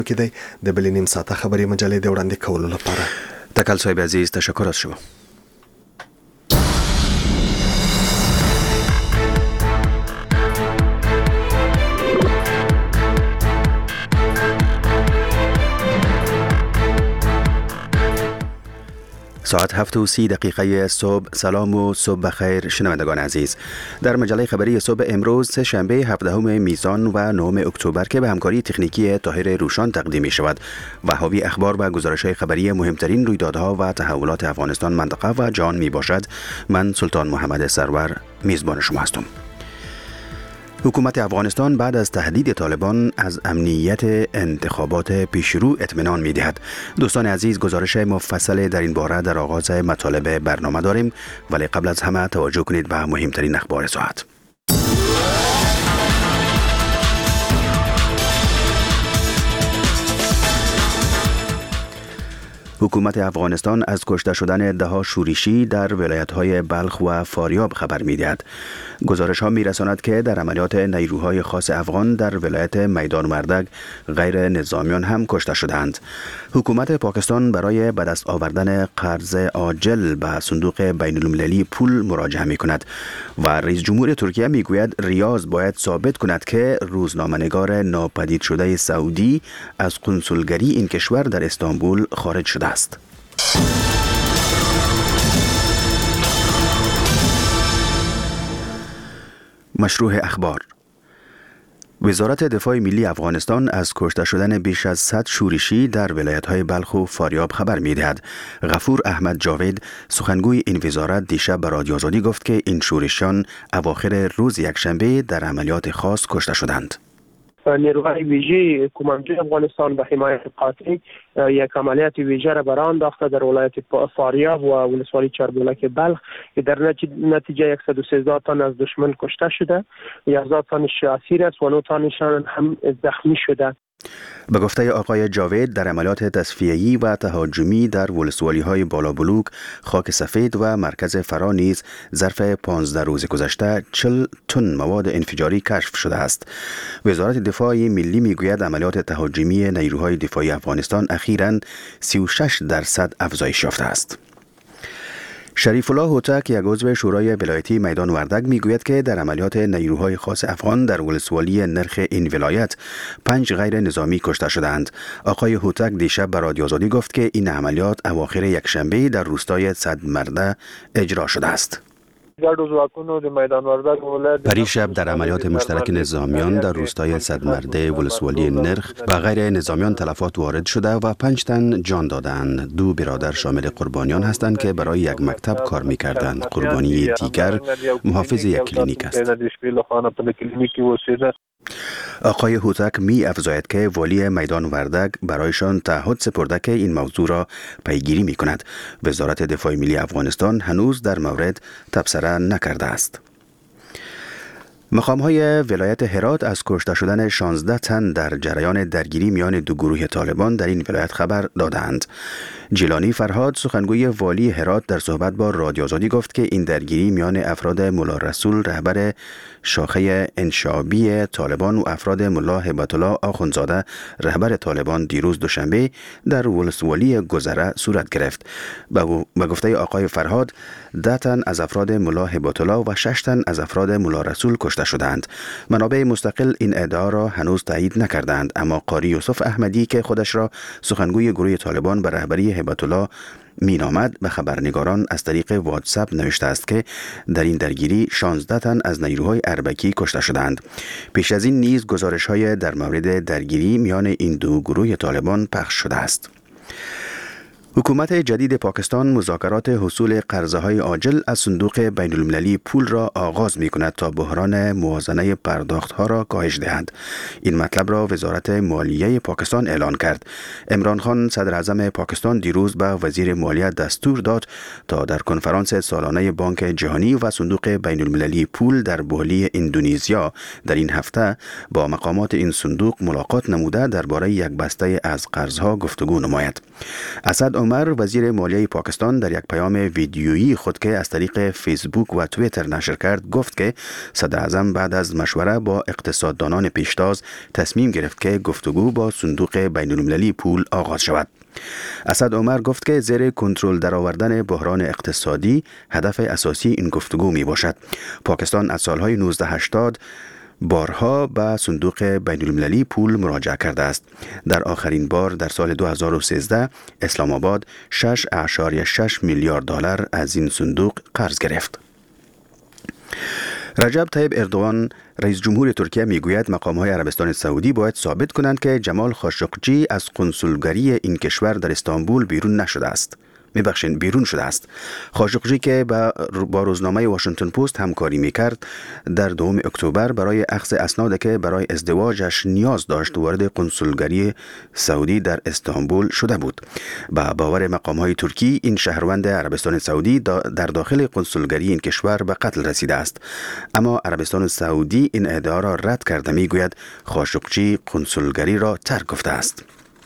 کې دی د بلې نیم ساعته خبري مجلې د وړاندې کولو لپاره. تکل صاحب عزیز، تشکر از شما. ساعت 7:30 صبح. سلام و صبح بخیر شنوندگان عزیز. در مجله خبری صبح امروز شنبه 17 میزان و 9 اکتبر که به همکاری تکنیکی طاهر روشان تقدیم می شود و حاوی اخبار و گزارش‌های خبری مهمترین رویدادها و تحولات افغانستان، منطقه و جهان می باشد. من سلطان محمد سرور میزبان شما هستم. حکومت افغانستان بعد از تهدید طالبان از امنیت انتخابات پیشرو اطمینان می دهد. دوستان عزیز، گزارش مفصل در این باره در آغاز مطالب برنامه داریم، ولی قبل از همه توجه کنید به مهمترین اخبار ساعت. حکومت افغانستان از کشته شدن ده‌ها شورشی در ولایت‌های بلخ و فاریاب خبر می‌دهد. گزارش‌ها می‌رساند که در عملیات نیروهای خاص افغان در ولایت میدان وردک غیر نظامیان هم کشته شدند. حکومت پاکستان برای به دست آوردن قرض عاجل به صندوق بین‌المللی پول مراجعه می‌کند و رئیس جمهور ترکیه می‌گوید ریاض باید ثابت کند که روزنامه‌نگار ناپدید شده سعودی از کنسولگری این کشور در استانبول خارج شده است. مشروع اخبار. وزارت دفاع ملی افغانستان از کشته شدن بیش از 100 شورشی در ولایت‌های بلخ و فاریاب خبر می‌دهد. غفور احمد جاوید، سخنگوی این وزارت، دیشب به رادیو آزادی گفت که این شورشیان اواخر روز یکشنبه در عملیات خاص کشته شدند. نیروهای ویژه کماندوی افغانستان به حمایت قاطع یک عملیات ویژه را برآن انداخته در ولایت فاریاب و ولسوالی چاربولک بلخ که در نتیجه 113 تن از دشمن کشته شده، 11 تنش اسیر است و 9 تنشان هم زخمی شده. به گفته آقای جاوید، در عملیات تصفیه‌ای و تهاجمی در ولسوالی‌های بالابلوک، خاک سفید و مرکز فرا نیز ظرف 15 روز گذشته 40 تن مواد انفجاری کشف شده است. وزارت دفاع ملی میگوید عملیات تهاجمی نیروهای دفاعی افغانستان اخیراً 36% افزایش یافته است. شریف الله هوتک، یک عضو شورای ولایتی میدان وردک، میگوید که در عملیات نیروهای خاص افغان در ولسوالی نرخ این ولایت 5 غیر نظامی کشته شدند. آقای هوتک دیشب به رادیو آزادی گفت که این عملیات اواخر یکشنبه در روستای صدمرده اجرا شده است. پریشب در عملیات مشترک نظامیان در روستای صدمرده ولسوالی نرخ و غیر نظامیان تلفات وارد شده و 5 تن جان دادند. 2 برادر شامل قربانیان هستند که برای یک مکتب کار می‌کردند. قربانی دیگر محافظ یک کلینیک است. آقای هوتک می افزاید که والی میدان وردک برایشان تعهد سپرده که این موضوع را پیگیری می کند. وزارت دفاع ملی افغانستان هنوز در مورد تبصره نکرده است. مقام‌های ولایت هرات از کشته شدن 16 تن در جریان درگیری میان دو گروه طالبان در این ولایت خبر دادند. جیلانی فرهاد، سخنگوی والی هرات، در صحبت با رادیو آزادی گفت که این درگیری میان افراد ملا رسول، رهبر شاخه انشابی طالبان، و افراد ملا هبت الله آخوندزاده، رهبر طالبان، دیروز دوشنبه در ولسوالی گذره صورت گرفت. به گفته آقای فرهاد، 10 تن از افراد ملا هبت الله و 6 تن از افراد ملا رسول کشته شدند. منابع مستقل این ادعا را هنوز تایید نکردند، اما قاری یوسف احمدی که خودش را سخنگوی گروه طالبان به رهبری هبت الله مینامد، به خبرنگاران از طریق واتساپ نوشته است که در این درگیری 16 تن از نیروهای اربکی کشته شدند. پیش از این نیز گزارش‌های در مورد درگیری میان این دو گروه طالبان پخش شده است. حکومت جدید پاکستان مذاکرات حصول قرضه‌های عاجل از صندوق بین‌المللی پول را آغاز می‌کند تا بحران موازنه پرداخت‌ها را کاهش دهد. این مطلب را وزارت مالیه پاکستان اعلان کرد. عمران خان، صدر اعظم پاکستان، دیروز به وزیر مالیه دستور داد تا در کنفرانس سالانه بانک جهانی و صندوق بین‌المللی پول در بالی اندونزیا در این هفته با مقامات این صندوق ملاقات نموده درباره یک بسته از قرض‌ها گفتگو نماید. اسد عمر وزیر مالیه پاکستان در یک پیام ویدیویی خود که از طریق فیسبوک و توییتر نشر کرد گفت که صدر اعظم بعد از مشوره با اقتصاددانان پیشتاز تصمیم گرفت که گفتگو با صندوق بین‌المللی پول آغاز شود. اسد عمر گفت که زیر کنترل درآوردن بحران اقتصادی هدف اساسی این گفتگو می باشد. پاکستان از سالهای 1980 بارها به صندوق بین‌المللی پول مراجعه کرده است. در آخرین بار در سال 2013 اسلام آباد 6.6 میلیارد دلار از این صندوق قرض گرفت. رجب طیب اردوغان رئیس جمهور ترکیه میگوید مقام‌های عربستان سعودی باید ثابت کنند که جمال خاشقجی از قنسولگری این کشور در استانبول بیرون شده است. خاشقجی که با روزنامه واشنگتن پست همکاری میکرد در 2 اکتبر برای اخذ اسنادی که برای ازدواجش نیاز داشت وارد قنسولگری سعودی در استانبول شده بود. با باور مقام‌های ترکی این شهروند عربستان سعودی در داخل قنسولگری این کشور به قتل رسیده است، اما عربستان سعودی این ادعا را رد کرده میگوید خاشقجی قنسولگری را ترک گفته است.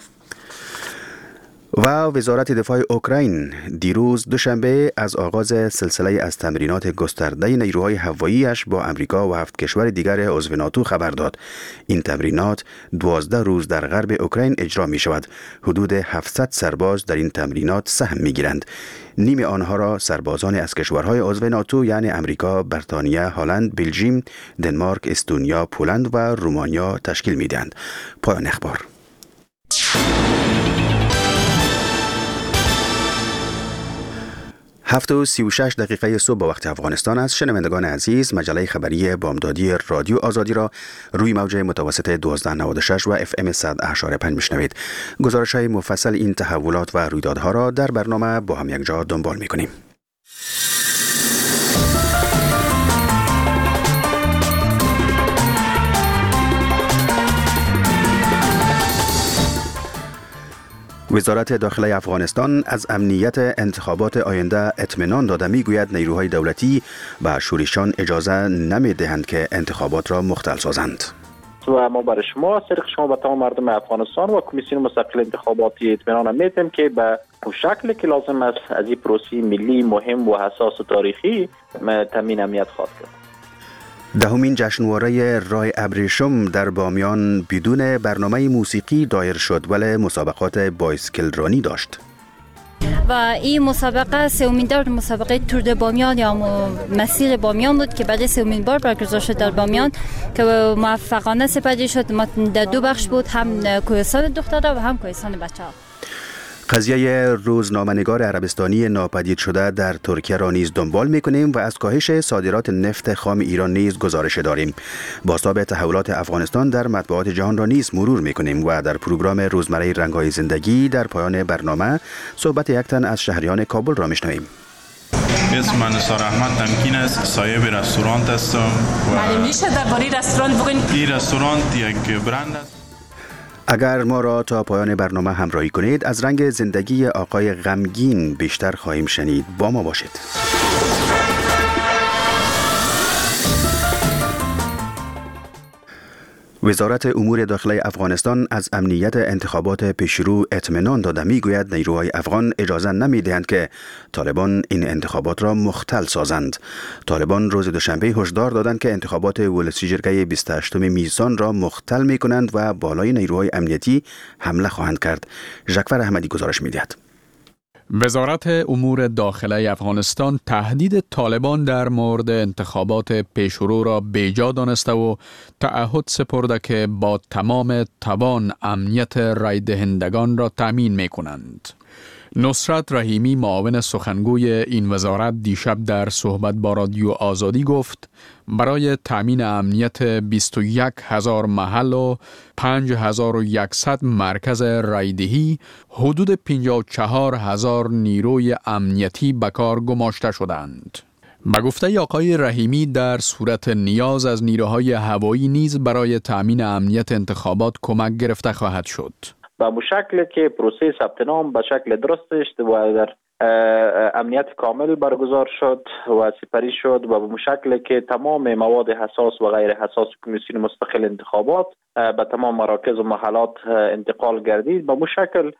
و وزارت دفاع اوکراین دیروز دوشنبه از آغاز سلسله از تمرینات گسترده نیروهای هوایی‌اش با امریکا و 7 کشور دیگر عضو ناتو خبر داد. این تمرینات 12 روز در غرب اوکراین اجرا می شود. حدود 700 سرباز در این تمرینات سهم می گیرند. نیم آنها را سربازان از کشورهای عضو ناتو یعنی امریکا، بریتانیا، هلند، بلژیم، دنمارک، استونیا، پولند و رومانیا تشکیل می دهند. پایان اخبار. 7:36 صبح به وقت افغانستان است. شنوندگان عزیز، مجله خبری بامدادی رادیو آزادی را روی موج متوسط 1296 و FM 100.5 میشنوید. گزارش‌های مفصل این تحولات و رویدادها را در برنامه با هم یک جا دنبال می‌کنیم. وزارت داخله افغانستان از امنیت انتخابات آینده اطمینان داده میگوید نیروهای دولتی به شورشیان اجازه نمیدهند که انتخابات را مختل سازند. و ما برای شما طریق شما به تمام مردم افغانستان و کمیسیون مستقل انتخاباتی اطمینان میدیم که به شکلی که لازم است از این پروسه ملی مهم و حساس و تاریخی تامین امنیت خواهد کرد. 10مین جشنواره رای ابریشم در بامیان بدون برنامه موسیقی دایر شد ولی مسابقات بایسکل رانی داشت. و این مسابقه سومین دور مسابقه تور د بامیان یا مسیر بامیان بود که برای سومین بار برگزار شد در بامیان که موفقانه سپری شد. در 2 بخش بود، هم کوهستان دخترها و هم کوهستان بچه‌ها. قضیه روزنامه‌نگار عربستانی ناپدید شده در ترکیه را نیز دنبال می‌کنیم و از کاهش صادرات نفت خام ایران نیز گزارش داریم. بازتاب تحولات افغانستان در مطبوعات جهان را نیز مرور می‌کنیم و در پروگرام روزمره رنگ‌های زندگی در پایان برنامه صحبت یک تن از شهریان کابل را می‌شنویم. اسم من نثار احمد تمکین است، صاحب رستوران هستم. میشه درباره رستوران بگین؟ این رستوران یک برند است. اگر ما را تا پایان برنامه همراهی کنید از رنگ زندگی آقای غمگین بیشتر خواهیم شنید. با ما باشید. وزارت امور داخله افغانستان از امنیت انتخابات پیشرو اطمینان داده میگوید نیروهای افغان اجازه نمیدهند که طالبان این انتخابات را مختل سازند. طالبان روز دوشنبه هشدار دادند که انتخابات ولسی جرگه 28 نیسان را مختل میکنند و بالای نیروهای امنیتی حمله خواهند کرد. ژکفر احمدی گزارش میدهد. وزارت امور داخله افغانستان تهدید طالبان در مورد انتخابات پیشرو را بیجا دانسته و تعهد سپرده که با تمام توان امنیت رای دهندگان را تامین می کنند. نصرت رحیمی معاون سخنگوی این وزارت دیشب در صحبت با رادیو آزادی گفت برای تامین امنیت 21,000 محل و 5,100 مرکز رایدهی حدود 54,000 نیروی امنیتی به کار گماشته شدند. به گفته آقای رحیمی در صورت نیاز از نیروهای هوایی نیز برای تامین امنیت انتخابات کمک گرفته خواهد شد. به شکلی که پروسه ثبت نام به شکل درست و در امنیت کامل برگزار شد و سپری شد و به شکلی که تمام مواد حساس و غیر حساس کمیسیون مستقل انتخابات به تمام مراکز و محلات انتقال گردید، به شکل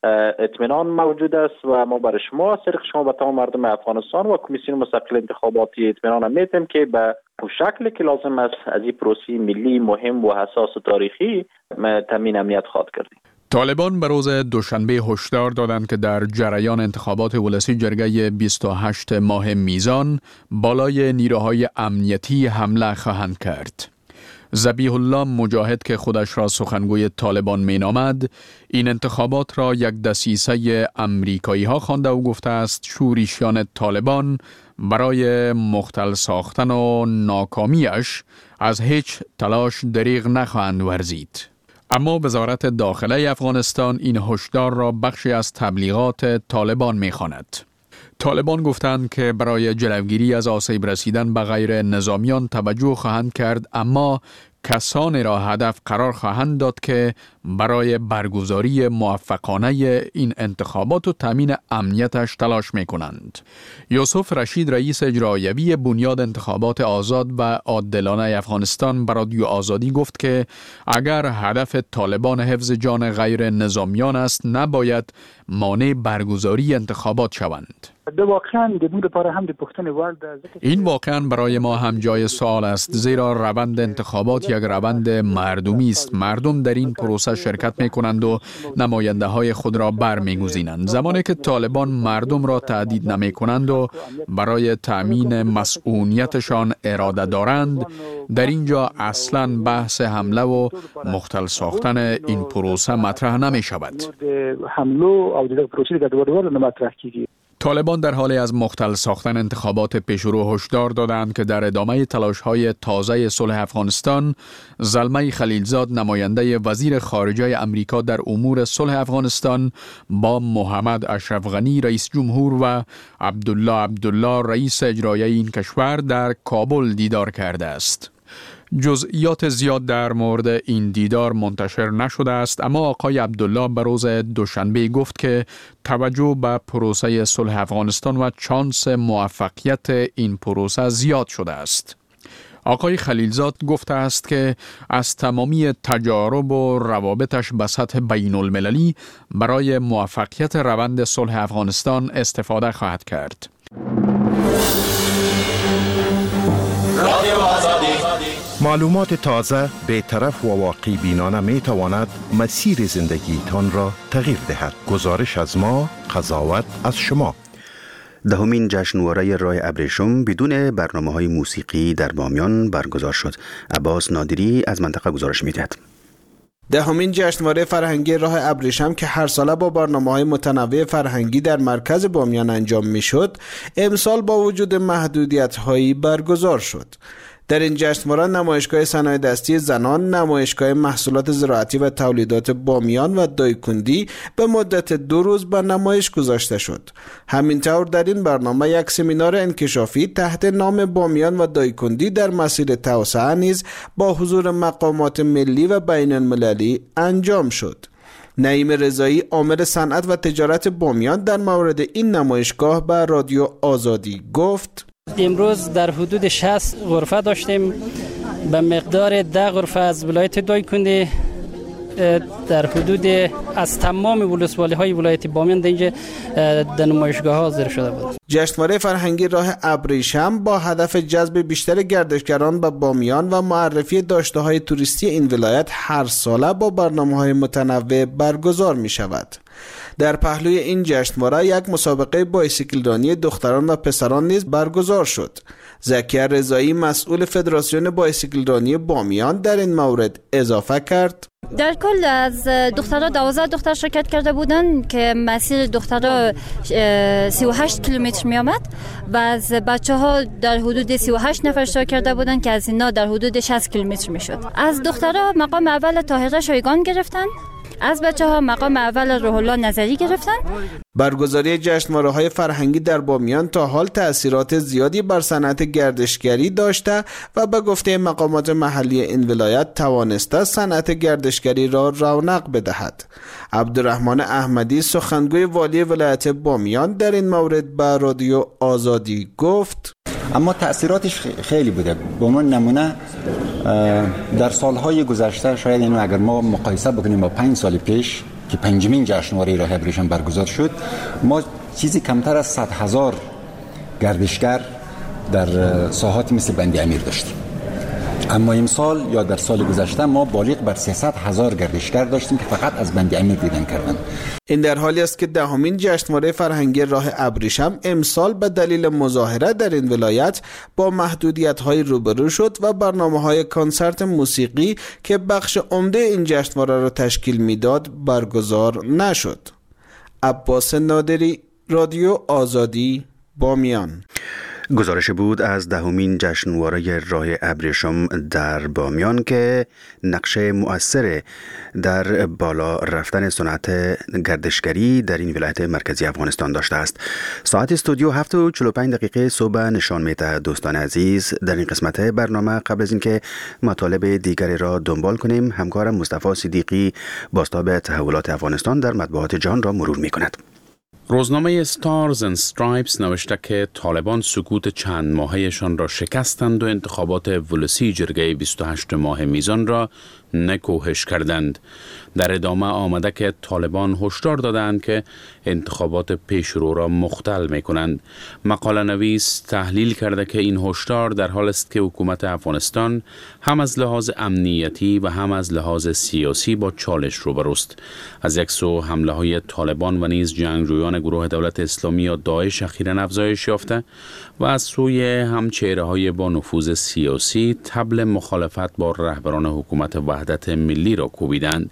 اطمینان موجود است و ما برای شما از طریق شما به تمام مردم افغانستان و کمیسیون مستقل انتخاباتی اطمینان میدیم که به شکلی که لازم است از این پروسه ملی مهم و حساس و تاریخی تامین امنیت خواهد کردیم. طالبان به روز دوشنبه هشدار دادند که در جریان انتخابات ولسی جرگه 28 ماه میزان بالای نیروهای امنیتی حمله خواهند کرد. ذبیح الله مجاهد که خودش را سخنگوی طالبان مینامد، این انتخابات را یک دسیسه امریکایی ها خوانده و گفته است شورشیان طالبان برای مختل ساختن و ناکامیش از هیچ تلاش دریغ نخواهند ورزید. اما وزارت داخله افغانستان این هشدار را بخشی از تبلیغات طالبان می‌خواند. طالبان گفتند که برای جلوگیری از آسیب رسیدن به غیر نظامیان توجه خواهند کرد، اما کسانی را هدف قرار خواهند داد که برای برگزاری موفقانه این انتخابات و تامین امنیتش تلاش می‌کنند. یوسف رشید رئیس اجرایی بنیاد انتخابات آزاد و عادلانه افغانستان به رادیو آزادی گفت که اگر هدف طالبان حفظ جان غیر نظامیان است، نباید مانع برگزاری انتخابات شوند. این واقعا برای ما هم جای سوال است، زیرا روند انتخابات یک روند مردمی است. مردم در این پروسه شرکت می کنند و نماینده های خود را برمیگزینند. زمانی که طالبان مردم را تهدید نمی کنند و برای تأمین مسئولیتشان اراده دارند، در اینجا اصلا بحث حمله و مختل ساختن این پروسه مطرح نمی شود. طالبان در حال از مختل ساختن انتخابات پیشرو هشدار دادند که در ادامه تلاش‌های تازه صلح افغانستان، زلمه خلیلزاد نماینده وزیر خارجه امریکا در امور صلح افغانستان با محمد اشرف غنی رئیس جمهور و عبدالله رئیس اجرایی این کشور در کابل دیدار کرده است. جزئیات زیاد در مورد این دیدار منتشر نشده است، اما آقای عبدالله به روز دوشنبه گفت که توجه به پروسه صلح افغانستان و چانس موفقیت این پروسه زیاد شده است. آقای خلیلزاد گفته است که از تمامی تجارب و روابطش به سطح بین المللی برای موفقیت روند صلح افغانستان استفاده خواهد کرد. معلومات تازه، بی‌طرف و واقع بینانه می تواند مسیر زندگیتان را تغییر دهد. گزارش از ما، قضاوت از شما. دهمین جشنواره راه ابریشم بدون برنامه‌های موسیقی در بامیان برگزار شد. عباس نادری از منطقه گزارش می‌دهد. دهمین جشنواره فرهنگی راه ابریشم که هر ساله با برنامه‌های متنوع فرهنگی در مرکز بامیان انجام می‌شد، امسال با وجود محدودیت‌هایی برگزار شد. در این جشنواره نمایشگاه صنایع دستی زنان، نمایشگاه محصولات زراعتی و تولیدات بامیان و دایکندی به مدت 2 روز به نمایش گذاشته شد. همینطور در این برنامه یک سمینار انکشافی تحت نام بامیان و دایکندی در مسیر توسعه نیز با حضور مقامات ملی و بین المللی انجام شد. نعیم رضایی عامل صنعت و تجارت بامیان در مورد این نمایشگاه به رادیو آزادی گفت: امروز در حدود 60 غرفه داشتیم، به مقدار 10 غرفه از ولایت دایکندی، در حدود از تمام ولسوالی‌های ولایت بامیان در اینجا در نمایشگاه حاضر شده بود. جشنواره فرهنگی راه ابریشم با هدف جذب بیشتر گردشگران به بامیان و معرفی داشته‌های توریستی این ولایت هر ساله با برنامه‌های متنوع برگزار می‌شود. در پهلوی این جشنواره یک مسابقه بایسیکلرانی دختران و پسران نیز برگزار شد. زکیه رضایی مسئول فدراسیون بایسیکلرانی بامیان در این مورد اضافه کرد: در کل از دخترها 12 دختر شرکت کرده بودند که مسیر دخترها 38 کیلومتر می آمد و از بچه ها در حدود 38 نفر اشتراک کرده بودند که از اینا در حدود 60 کیلومتر می شد. از دخترها مقام اول طاهره شایگان گرفتند، از بچه ها مقام اول روح الله نظری گرفتن. برگزاری جشنواره‌های فرهنگی در بامیان تا حال تأثیرات زیادی بر صنعت گردشگری داشته و به گفته مقامات محلی این ولایت توانسته صنعت گردشگری را رونق بدهد. عبدالرحمن احمدی سخنگوی والی ولایت بامیان در این مورد به رادیو آزادی گفت: اما تأثیراتش خیلی بوده. به عنوان نمونه در سالهای گذشته، شاید اینو اگر ما مقایسه بکنیم با 5 سال پیش، که 5مین جشنواره راه ابریشم برگزار شد، ما چیزی کمتر از 100,000 گردشگر در ساحاتی مثل بندی امیر داشتیم. اما امسال یا در سال گذشته ما بالغ بر 300,000 گردشگر داشتیم که فقط از بندی امیر دیدن کردن. این در حالی است که 10مین جشنواره فرهنگی راه ابریشم امسال به دلیل مظاهره در این ولایت با محدودیت‌های روبرو شد و برنامه‌های کنسرت موسیقی که بخش عمده این جشنواره را تشکیل میداد برگزار نشد. عباس نادری، رادیو آزادی، بامیان. گزارش بود از 10مین جشنواره راه ابریشم در بامیان که نقش مؤثر در بالا رفتن صنعت گردشگری در این ولایت مرکزی افغانستان داشته است. ساعت استودیو 7:45 صبح نشان می‌دهد. دوستان عزیز، در این قسمت برنامه قبل از اینکه مطالب دیگری را دنبال کنیم، همکارم مصطفی صدیقی بازتاب تحولات افغانستان در مطبوعات جهان را مرور می‌کند. روزنامه ستارز اند استرایپس نوشته که طالبان سکوت چند ماههشان را شکستند و انتخابات ولسی جرگه 28 ماه میزان را نکوهش کردند. در ادامه آمده که طالبان هشدار دادند که انتخابات پیشرو را مختل می کنند. مقاله نویس تحلیل کرده که این هشدار در حال است که حکومت افغانستان هم از لحاظ امنیتی و هم از لحاظ سیاسی با چالش روبروست. از یک سو حمله های طالبان و نیز جنگجویان گروه دولت اسلامی یا داعش اخیراً افزایش یافته و از سوی هم چهره های با نفوذ سیاسی طبل مخالفت با رهبران حکومت وحدت ملی را کوبیدند.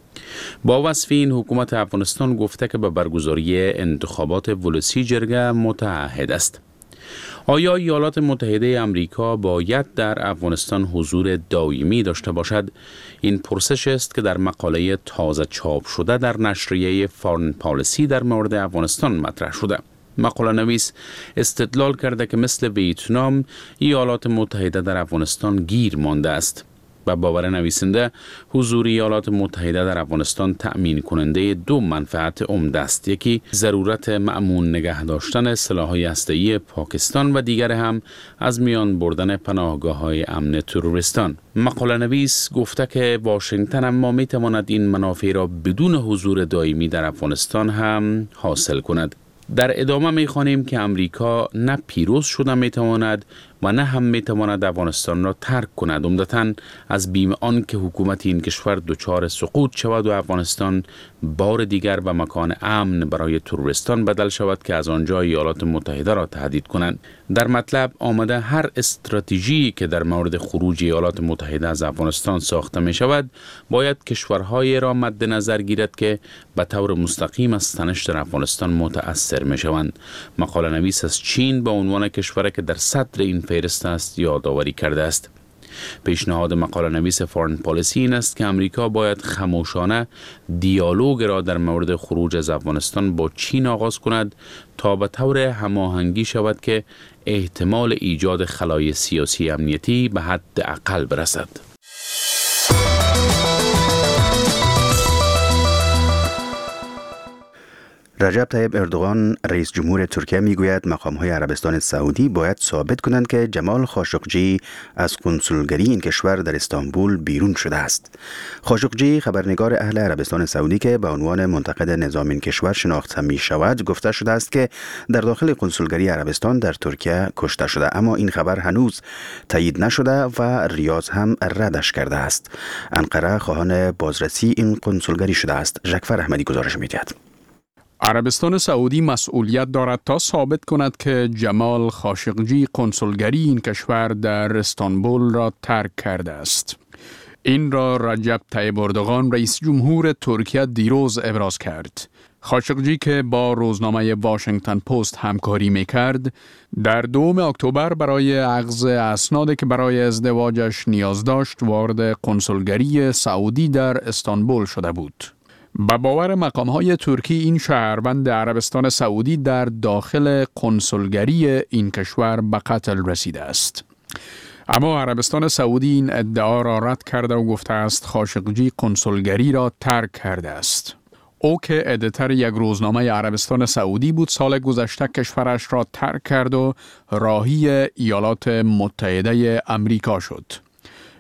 با وصف این، حکومت افغانستان گفته که به برگزاری انتخابات ولسی جرگه متعهد است. آیا ایالات متحده آمریکا باید در افغانستان حضور دائمی داشته باشد؟ این پرسش است که در مقاله تازه چاپ شده در نشریه فارن پالیسی در مورد افغانستان مطرح شده. مقاله نویس استدلال کرده که مثل ویتنام، ایالات متحده در افغانستان گیر مانده است. و باور نویسنده، حضور ایالات متحده در افغانستان تأمین کننده دو منفعت عمده است. یکی ضرورت مأمون نگه داشتن سلاح‌های هسته‌ای پاکستان و دیگر هم از میان بردن پناهگاه‌های امن تروریستان. مقاله نویس گفته که واشنگتن اما می‌تواند این منافع را بدون حضور دائمی در افغانستان هم حاصل کند. در ادامه می‌خوانیم که امریکا نه پیروز شده می‌تواند و نه هم می‌تواند افغانستان را ترک کند، عمدتاً از بیم آن که حکومت این کشور دچار سقوط شود و افغانستان بار دیگر به مکان امن برای تروریستان بدل شود که از آنجا ایالات متحده را تهدید کنند. در مطلب آمده هر استراتژی که در مورد خروج ایالات متحده از افغانستان ساخته می شود باید کشورهای را مد نظر گیرد که به طور مستقیم از تنش در افغانستان متأثر می شوند. مقاله نویس از چین به عنوان کشوری که در صدر این فهرست است یادآوری کرده است. پیشنهاد مقاله نویس فارن پالیسی این است که امریکا باید خاموشانه دیالوگ را در مورد خروج از افغانستان با چین آغاز کند تا به طور هماهنگی شود که احتمال ایجاد خلای سیاسی امنیتی به حد اقل برسد. رجب طیب اردوغان رئیس جمهور ترکیه میگوید مقام‌های عربستان سعودی باید ثابت کنند که جمال خاشقجی از کنسولگری این کشور در استانبول بیرون شده است. خاشقجی، خبرنگار اهل عربستان سعودی که به عنوان منتقد نظام این کشور شناخته می شود، گفته شده است که در داخل کنسولگری عربستان در ترکیه کشته شده، اما این خبر هنوز تایید نشده و ریاض هم ردش کرده است. انقره خواهان بازرسی این کنسولگری شده است. جعفر احمدی گزارش می‌دهد. عربستان سعودی مسئولیت دارد تا ثابت کند که جمال خاشقجی کنسولگری این کشور در استانبول را ترک کرده است. این را رجب طیب اردوغان رئیس جمهور ترکیه دیروز ابراز کرد. خاشقجی که با روزنامه واشنگتن پست همکاری میکرد، در 2 اکتبر برای اخذ اسنادی که برای ازدواجش نیاز داشت وارد کنسولگری سعودی در استانبول شده بود. به باور مقام‌های ترکی این شهروند عربستان سعودی در داخل کنسولگری این کشور به قتل رسیده است. اما عربستان سعودی این ادعا را رد کرده و گفته است خاشقجی کنسولگری را ترک کرده است. او که ادیتور یک روزنامه عربستان سعودی بود، سال گذشته کشورش را ترک کرد و راهی ایالات متحده آمریکا شد.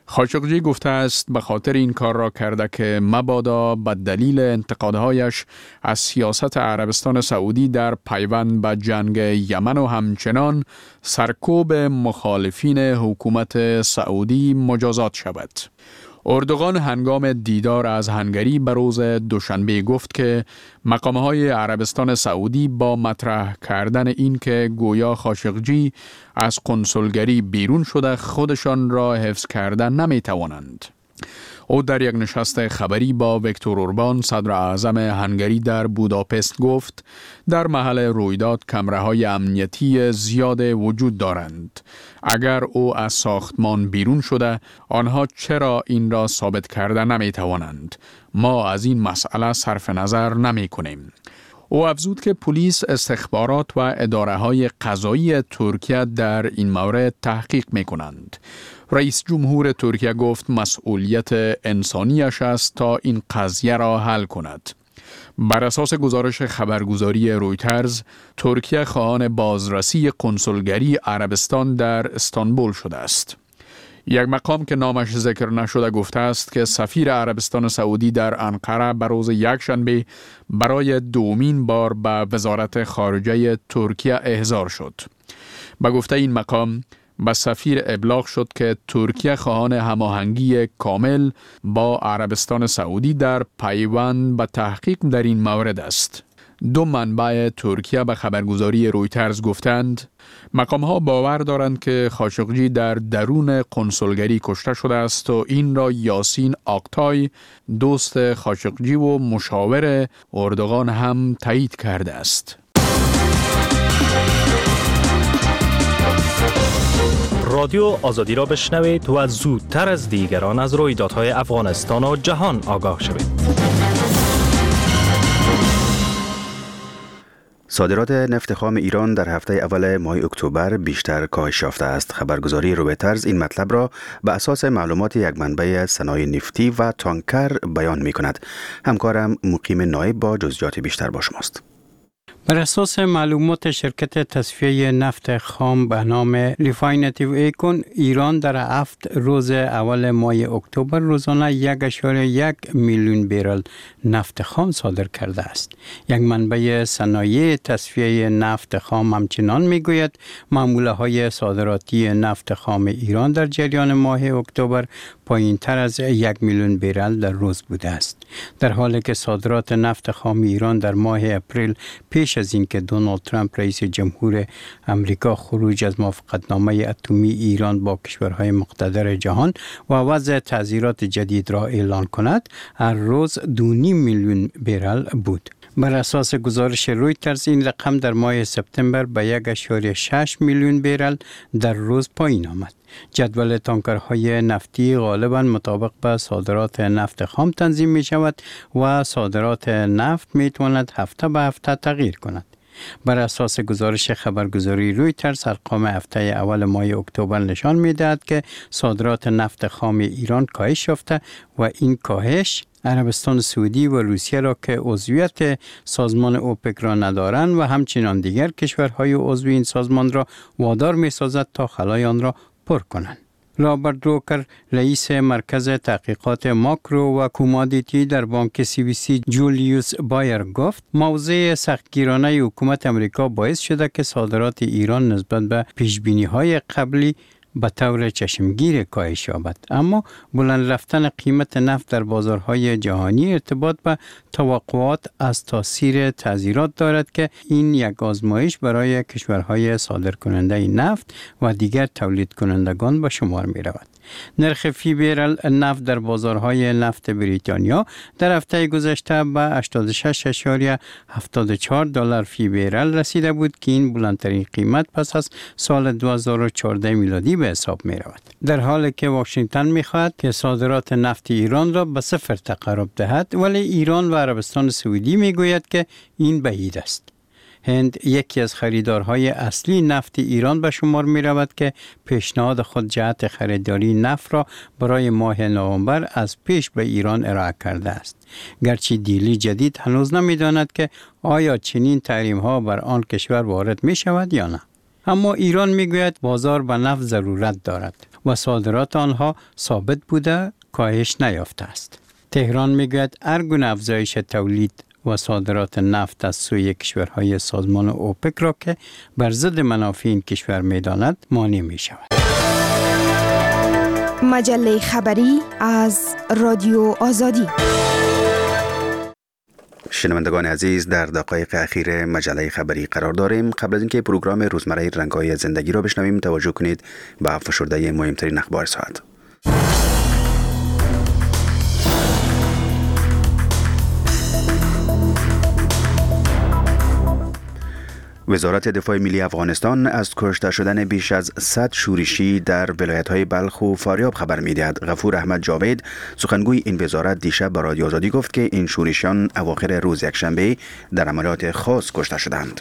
خاشقجی گفته است به خاطر این کار را کرده که مبادا به دلیل انتقادهایش از سیاست عربستان سعودی در پیوند به جنگ یمن و همچنان سرکوب مخالفین حکومت سعودی مجازات شود. اردوغان هنگام دیدار از هنگری به روز دوشنبه گفت که مقامهای عربستان سعودی با مطرح کردن این که گویا خاشقجی از کنسولگری بیرون شده خودشان را حفظ کردن نمی توانند. او در یک نشست خبری با ویکتور اوربان صدر اعظم هنگری در بوداپست گفت در محل رویداد کمره‌های امنیتی زیاد وجود دارند. اگر او از ساختمان بیرون شده آنها چرا این را ثابت کرده نمی توانند؟ ما از این مسئله صرف نظر نمی کنیم. او افزود که پلیس، استخبارات و اداره‌های قضایی ترکیه در این مورد تحقیق می کنند. رئیس جمهور ترکیه گفت مسئولیت انسانیش است تا این قضیه را حل کند. بر اساس گزارش خبرگزاری رویترز، ترکیه خواهان بازرسی کنسولگری عربستان در استانبول شده است. یک مقام که نامش ذکر نشده گفته است که سفیر عربستان سعودی در انقره به روز یکشنبه برای دومین بار به وزارت خارجه ترکیه احضار شد. به گفته این مقام، به سفیر ابلاغ شد که ترکیه خواهان هماهنگی کامل با عربستان سعودی در پیوند به تحقیق در این مورد است. دو منبع ترکیه به خبرگزاری رویترز گفتند مقام‌ها باور دارند که خاشقجی در درون کنسولگری کشته شده است و این را یاسین آقتای، دوست خاشقجی و مشاور اردوغان هم تایید کرده است. رادیو آزادی را بشنوید و زودتر از دیگران از رویدادهای افغانستان و جهان آگاه شوید. صادرات نفت خام ایران در هفته اول ماه اکتبر بیشتر کاهش یافته است. خبرگزاری رویترز این مطلب را به اساس معلومات یک منبع صنایع نفتی و تانکر بیان می کند. همکارم مقیم نایب با جزئیات بیشتر با شماست. بر اساس معلومات شرکت تصفیه نفت خام به نام ریفاینتیو ایکون، ایران در 7 روز اول ماه اکتبر روزانه 1.1 میلیون برل نفت خام صادر کرده است. یک منبع صنایع تصفیه نفت خام همچنان میگوید معامله های صادراتی نفت خام ایران در جریان ماه اکتبر پایین تر از 1 میلیون برل در روز بوده است. در حالی که صادرات نفت خام ایران در ماه اپریل پیش از اینکه دونالد ترامپ رئیس جمهور امریکا خروج از موافقتنامه اتمی ایران با کشورهای مقتدر جهان و وضع تعزیرات جدید را اعلان کند، هر روز 2.5 میلیون برل بود. بر اساس گزارش رویترز این رقم در ماه سپتامبر به 1.6 میلیون برل در روز پایین آمد. جدول تانکرهای نفتی غالباً مطابق با صادرات نفت خام تنظیم می شود و صادرات نفت می تواند هفته به هفته تغییر کند. بر اساس گزارش خبرگزاری رویترز ارقام هفته اول ماه اکتبر نشان می دهد که صادرات نفت خام ایران کاهش یافته و این کاهش عربستان سعودی و روسیه را که عضویت سازمان اوپک را ندارند و همچنین دیگر کشورهای عضو این سازمان را وادار می سازد تا خلای آن را پر کنند. رابرت دروکر، رئیس مرکز تحقیقات ماکرو و کومادیتی در بانک CBC جولیوس بایر گفت موضع سختگیرانه حکومت امریکا باعث شده که صادرات ایران نسبت به پیشبینی‌های قبلی به طور چشمگیر کاهش یابد، اما بلند رفتن قیمت نفت در بازارهای جهانی ارتباط به توقعات از تاثیر تعزیرات دارد که این یک آزمایش برای کشورهای صادرکننده نفت و دیگر تولید کنندگان به شمار می رود. نرخ فی برل نفت در بازارهای نفت بریتانیا در هفته گذشته به $86.74 فی برل رسیده بود که این بلندترین قیمت پس از سال 2014 میلادی به حساب می رود. در حالی که واشنگتن می خواهد که صادرات نفت ایران را به صفر تقرب دهد، ولی ایران و عربستان سعودی می گوید که این بعید است. هند یکی از خریدارهای اصلی نفت ایران به شمار می رود که پیشنهاد خود جهت خریداری نفت را برای ماه نوامبر از پیش به ایران ارائه کرده است. گرچه دیلی جدید هنوز نمی داند که آیا چنین تحریم ها بر آن کشور وارد می شود یا نه. اما ایران می گوید بازار به نفت ضرورت دارد. و صادرات آنها ثابت بوده کاهش نیافته است. تهران میگوید هر گونه افزایش تولید و صادرات نفت از سوی کشورهای سازمان اوپک را که بر ضد منافع این کشور می‌داند مانع می‌شود. مجله خبری از رادیو آزادی. شنوندگان عزیز، در دقایق اخیر مجله خبری قرار داریم. قبل از اینکه پروگرام روزمره رنگ‌های زندگی را بشنویم، توجه کنید به فشرده مهمترین اخبار ساعت. وزارت دفاع ملی افغانستان از کشته شدن بیش از 100 شورشی در ولایت‌های بلخ و فاریاب خبر می‌دهد. غفور احمد جاوید، سخنگوی این وزارت، دیشب به رادیو آزادی گفت که این شورشیان اواخر روز یکشنبه در عملیات خاص کشته شدند.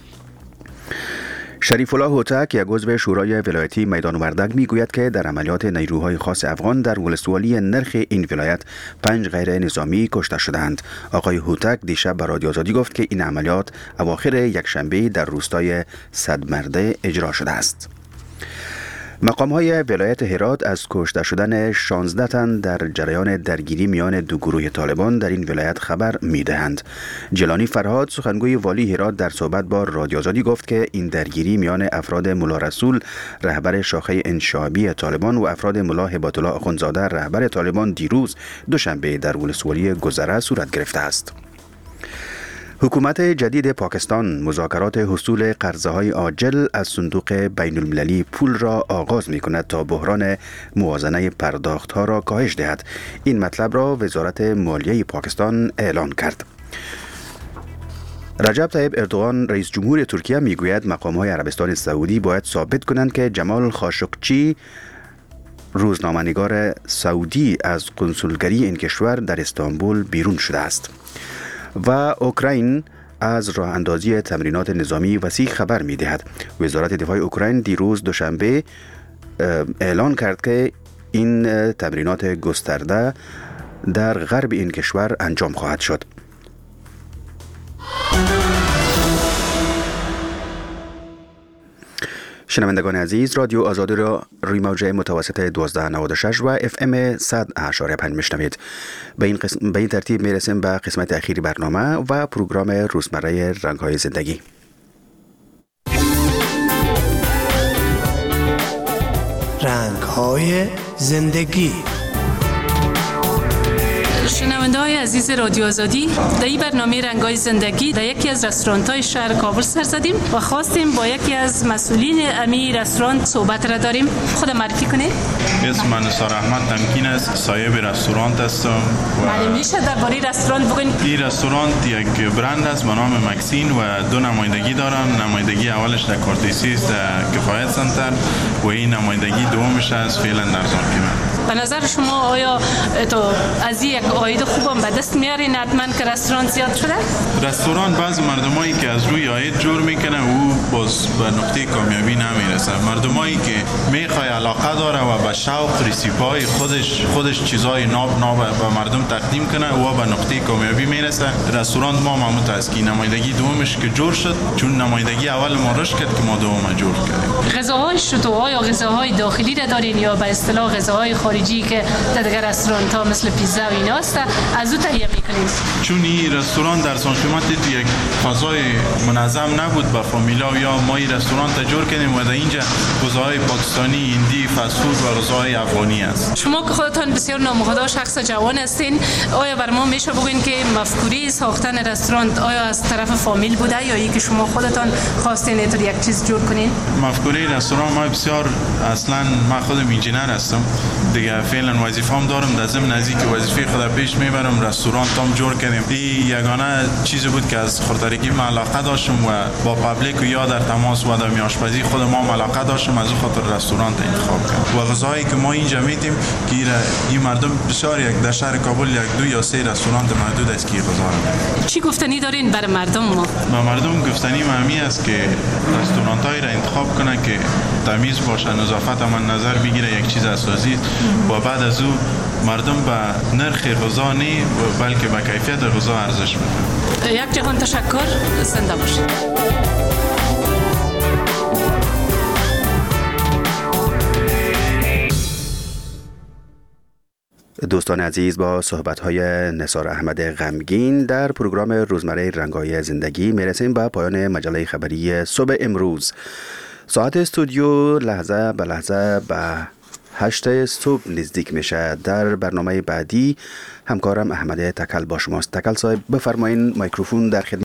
شریف الله هوتک، یک عضو شورای ولایتی میدان وردک، میگوید که در عملیات نیروهای خاص افغان در ولسوالی نرخ این ولایت 5 غیر نظامی کشته شدند. آقای هوتک دیشب به رادیو آزادی گفت که این عملیات اواخر یکشنبه در روستای صدمرده اجرا شده است. مقام‌های ولایت هرات از کشته شدن 16 تن در جریان درگیری میان دو گروه طالبان در این ولایت خبر می‌دهند. جیلانی فرهاد، سخنگوی والی هرات، در صحبت با رادیو آزادی گفت که این درگیری میان افراد ملا رسول، رهبر شاخه انشابی طالبان، و افراد ملا هبات الله اخوندزاده، رهبر طالبان، دیروز دوشنبه در ولسوالی گذره صورت گرفته است. حکومت جدید پاکستان مذاکرات حصول قرضه‌های عاجل از صندوق بین المللی پول را آغاز می‌کند تا بحران موازنه پرداخت‌ها را کاهش دهد. این مطلب را وزارت مالیه پاکستان اعلان کرد. رجب طیب اردوغان، رئیس جمهور ترکیه، میگوید مقام‌های عربستان سعودی باید ثابت کنند که جمال خاشقچی، روزنامه‌نگار سعودی، از قنسولگری این کشور در استانبول بیرون شده است. و اوکراین از راه اندازی تمرینات نظامی وسیع خبر می دهد. وزارت دفاع اوکراین دیروز دوشنبه اعلان کرد که این تمرینات گسترده در غرب این کشور انجام خواهد شد. شنوندگان عزیز، رادیو آزادی را روی موج متوسط 1296 و FM 100.5 میشنوید. به این ترتیب میرسیم به قسمت اخیری برنامه و پروگرام روزمره رنگ‌های زندگی. رنگ‌های زندگی. شنونده‌های عزیز رادیو آزادی، در این برنامه رنگ‌های زندگی در یکی از رستوران‌های شهر کابل سر زدیم و خواستیم با یکی از مسئولین امی رستوران صحبت را داریم. خود معرفی کنید. اسم من نثار احمد تمکین است، صاحب رستوران هستم. میشه درباره رستوران بگین؟ این رستوران یک برند است به نام مکسین و دو نمایندگی دارم. نمایندگی اولش در کورتیسی است، در کفایت سنتر، و این نمایندگی دومش است فعلا در زارقیمه. به نظر شما آیا تو از یک عاید خوبم به دست میارین حتما که رستوران زیاد شده؟ رستوران بعض مردمایی که از روی عاید جور میکنه او باز به نقطه کامیابی نمیرسه. مردمایی که میخوای علاقه داره و به شوق ریسیپای خودش چیزای ناب به مردم تقدیم کنه و به نقطه کامیابی میرسه. رستوران ما معمول است که نمایندگی دومش که جور شد، چون نمایندگی اول ما رشد کرد که ما دوم جور کردیم. غذاهای شتوها یا غذاهای داخلی را دارین یا به اصطلاح غذاهای خارجی که در دیگر رستوران ها مثل پیزا و اینا است، از او تهیه میکنیم؟ چون این رستوران در سانقیمت یک فضای منظم نبود با فامیلا، یا ما این رستوران تجربه کردیم و در اینجا غذاهای پاکستانی، هندی، فست فود و غذاهای افغانی است. شما که خودتان بسیار نامحتاج شخص جوان هستین، آیا بر ما میشه بگین که مفکوره ساختن رستوران آیا از طرف فامیل بوده یا اینکه شما خودتان خواستین اینطور یک چیز جور کنین؟ مفکوره رستوران ما بسیار، اصلا من خودم انجینر هستم دیگه، فعلا وظیفه‌ام دارم، در ضمن از اینکه وظیفه خودم پیش میبرم رستوران تام جور کردیم. این یگانه چیزی بود که از خودترکی من علاقه داشتم و با پابلیک و یا در تماس و در آشپزی خود ما علاقه داشتم، از خاطر رستوران انتخاب کردم. و غذایی که ما اینجا میتیم که این مردم بسیار یک در شهر کابل یک دو یا سه رستوران محدود است که غذا. چی گفتنی دارین برای مردم ما؟ با مردم گفتنی مهمی است که رستوران‌هایی را انتخاب کنن که تمیز باشه، نظافت هم نظر بگیره، یک چیز اساسی، و بعد از او مردم به نرخ غذا نه بلکه به کیفیت غذا ارزش بدن. یک جهان تشکر، زنده باشید. دوستان عزیز، با صحبت‌های نثار احمد غمگین در پروگرام روزمره رنگ‌های زندگی میرسیم به پایان مجله خبری صبح امروز. ساعت استودیو لحظه به لحظه به 8 صبح نزدیک میشه. در برنامه بعدی همکارم احمد تکل با شماست. تکل صاحب بفرمایین، میکروفون در خدمت